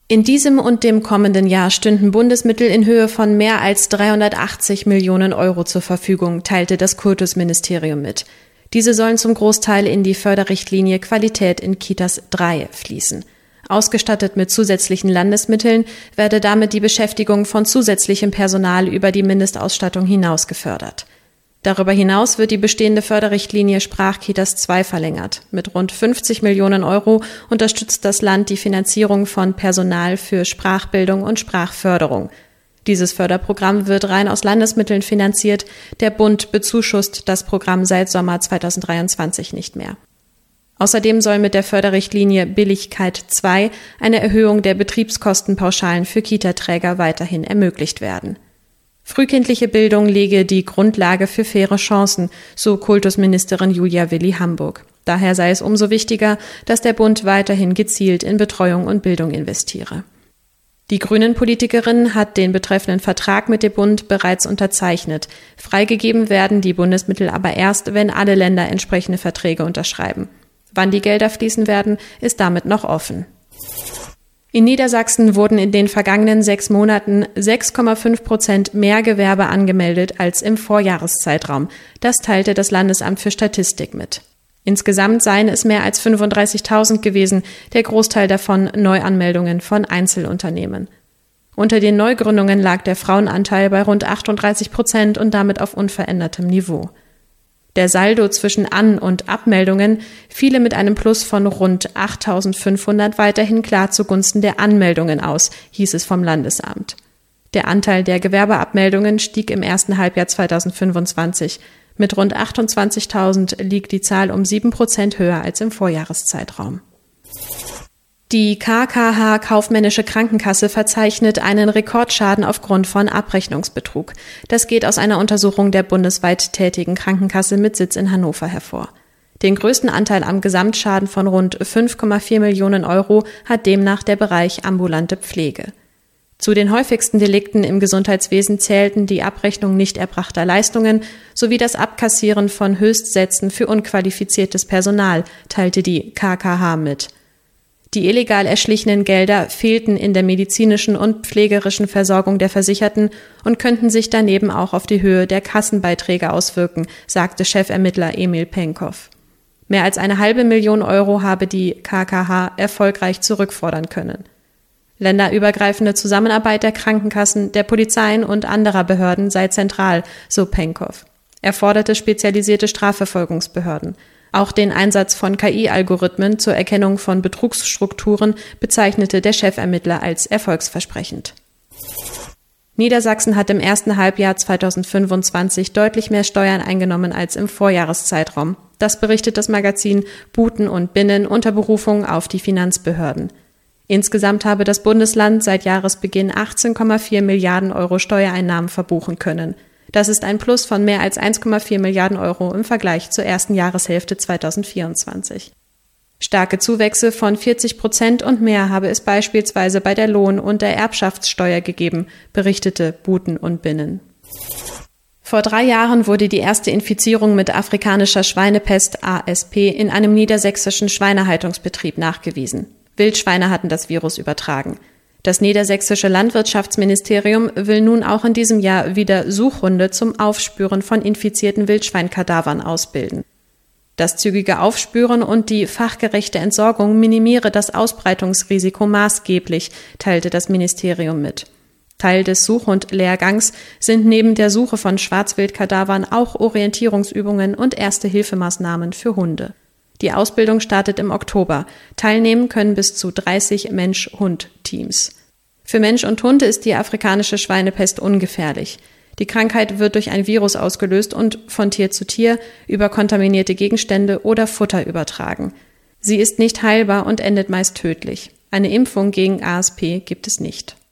In diesem und dem kommenden Jahr stünden Bundesmittel in Höhe von mehr als 380 Millionen Euro zur Verfügung, teilte das Kultusministerium mit. Diese sollen zum Großteil in die Förderrichtlinie Qualität in Kitas 3 fließen. Ausgestattet mit zusätzlichen Landesmitteln werde damit die Beschäftigung von zusätzlichem Personal über die Mindestausstattung hinaus gefördert. Darüber hinaus wird die bestehende Förderrichtlinie Sprachkitas 2 verlängert. Mit rund 50 Millionen Euro unterstützt das Land die Finanzierung von Personal für Sprachbildung und Sprachförderung. Dieses Förderprogramm wird rein aus Landesmitteln finanziert. Der Bund bezuschusst das Programm seit Sommer 2023 nicht mehr. Außerdem soll mit der Förderrichtlinie Billigkeit 2 eine Erhöhung der Betriebskostenpauschalen für Kitaträger weiterhin ermöglicht werden. Frühkindliche Bildung lege die Grundlage für faire Chancen, so Kultusministerin Julia Willi-Hamburg. Daher sei es umso wichtiger, dass der Bund weiterhin gezielt in Betreuung und Bildung investiere. Die Grünen-Politikerin hat den betreffenden Vertrag mit dem Bund bereits unterzeichnet. Freigegeben werden die Bundesmittel aber erst, wenn alle Länder entsprechende Verträge unterschreiben. Wann die Gelder fließen werden, ist damit noch offen. In Niedersachsen wurden in den vergangenen 6 Monaten 6,5% mehr Gewerbe angemeldet als im Vorjahreszeitraum. Das teilte das Landesamt für Statistik mit. Insgesamt seien es mehr als 35.000 gewesen, der Großteil davon Neuanmeldungen von Einzelunternehmen. Unter den Neugründungen lag der Frauenanteil bei rund 38% und damit auf unverändertem Niveau. Der Saldo zwischen An- und Abmeldungen fiele mit einem Plus von rund 8.500 weiterhin klar zugunsten der Anmeldungen aus, hieß es vom Landesamt. Der Anteil der Gewerbeabmeldungen stieg im ersten Halbjahr 2025. Mit rund 28.000 liegt die Zahl um 7% höher als im Vorjahreszeitraum. Die KKH Kaufmännische Krankenkasse verzeichnet einen Rekordschaden aufgrund von Abrechnungsbetrug. Das geht aus einer Untersuchung der bundesweit tätigen Krankenkasse mit Sitz in Hannover hervor. Den größten Anteil am Gesamtschaden von rund 5,4 Millionen Euro hat demnach der Bereich ambulante Pflege. Zu den häufigsten Delikten im Gesundheitswesen zählten die Abrechnung nicht erbrachter Leistungen sowie das Abkassieren von Höchstsätzen für unqualifiziertes Personal, teilte die KKH mit. Die illegal erschlichenen Gelder fehlten in der medizinischen und pflegerischen Versorgung der Versicherten und könnten sich daneben auch auf die Höhe der Kassenbeiträge auswirken, sagte Chefermittler Emil Penkow. Mehr als 500.000 Euro habe die KKH erfolgreich zurückfordern können. Länderübergreifende Zusammenarbeit der Krankenkassen, der Polizeien und anderer Behörden sei zentral, so Penkow. Er forderte spezialisierte Strafverfolgungsbehörden. Auch den Einsatz von KI-Algorithmen zur Erkennung von Betrugsstrukturen bezeichnete der Chefermittler als erfolgsversprechend. Niedersachsen hat im ersten Halbjahr 2025 deutlich mehr Steuern eingenommen als im Vorjahreszeitraum. Das berichtet das Magazin Buten und Binnen unter Berufung auf die Finanzbehörden. Insgesamt habe das Bundesland seit Jahresbeginn 18,4 Milliarden Euro Steuereinnahmen verbuchen können. Das ist ein Plus von mehr als 1,4 Milliarden Euro im Vergleich zur ersten Jahreshälfte 2024. Starke Zuwächse von 40% und mehr habe es beispielsweise bei der Lohn- und der Erbschaftssteuer gegeben, berichtete Buten und Binnen. Vor 3 Jahren wurde die erste Infizierung mit afrikanischer Schweinepest ASP in einem niedersächsischen Schweinehaltungsbetrieb nachgewiesen. Wildschweine hatten das Virus übertragen. Das niedersächsische Landwirtschaftsministerium will nun auch in diesem Jahr wieder Suchhunde zum Aufspüren von infizierten Wildschweinkadavern ausbilden. Das zügige Aufspüren und die fachgerechte Entsorgung minimiere das Ausbreitungsrisiko maßgeblich, teilte das Ministerium mit. Teil des Suchhund-Lehrgangs sind neben der Suche von Schwarzwildkadavern auch Orientierungsübungen und Erste-Hilfemaßnahmen für Hunde. Die Ausbildung startet im Oktober. Teilnehmen können bis zu 30 Mensch-Hund-Teams. Für Mensch und Hund ist die afrikanische Schweinepest ungefährlich. Die Krankheit wird durch ein Virus ausgelöst und von Tier zu Tier über kontaminierte Gegenstände oder Futter übertragen. Sie ist nicht heilbar und endet meist tödlich. Eine Impfung gegen ASP gibt es nicht.